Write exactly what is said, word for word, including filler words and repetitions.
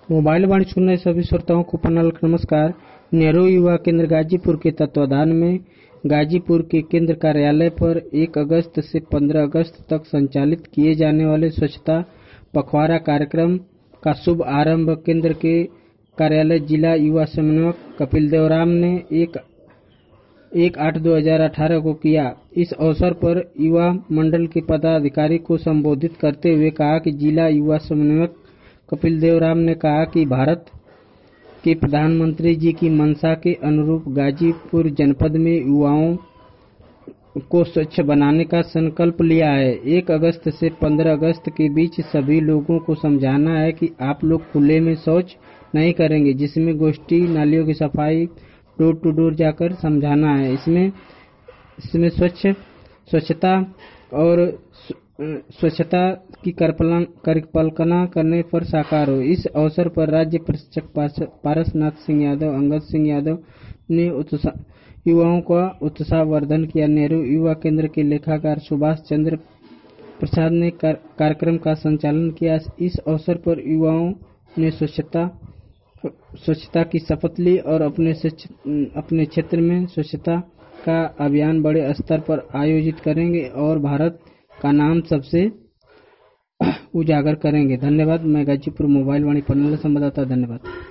Mobile वाणी सुनने सभी श्रोताओं को प्रणाम नमस्कार। नेहरू युवा केंद्र गाजीपुर के तत्वाधान में गाजीपुर के केंद्र कार्यालय पर एक अगस्त से पंद्रह अगस्त तक संचालित किए जाने वाले स्वच्छता पखवाड़ा कार्यक्रम का शुभ आरंभ केंद्र के कार्यालय जिला युवा समन्वयक कपिल देवराम ने एक एक आठ दो हजार अठारह को किया। इस अवसर पर युवा मंडल के पदाधिकारी को संबोधित करते हुए कहा कि जिला युवा समन्वयक कपिल देवराम ने कहा कि भारत के प्रधानमंत्री जी की मंशा के अनुरूप गाजीपुर जनपद में युवाओं को स्वच्छ बनाने का संकल्प लिया है। एक अगस्त से पंद्रह अगस्त के बीच सभी लोगों को समझाना है कि आप लोग खुले में शौच नहीं करेंगे, जिसमें गोष्ठी नालियों की सफाई डोर टू डोर जाकर समझाना है। इसमें इसमें स्वच्छ स्वच्छता और स्वच्छता की कल्पना करने पर साकार हो। इस अवसर पर राज्य प्रशिक्षक पारसनाथ सिंह यादव, अंगद सिंह यादव ने युवाओं का उत्साहवर्धन किया। नेहरू युवा केंद्र के लेखाकार सुभाष चंद्र प्रसाद ने कार्यक्रम का संचालन किया। इस अवसर पर युवाओं ने स्वच्छता स्वच्छता की शपथ ली और अपने अपने क्षेत्र में स्वच्छता का अभियान बड़े स्तर पर आयोजित करेंगे और भारत का नाम सबसे उजागर करेंगे। धन्यवाद। मैं गाजीपुर मोबाइल वाणी पन्ना संवाददाता। धन्यवाद।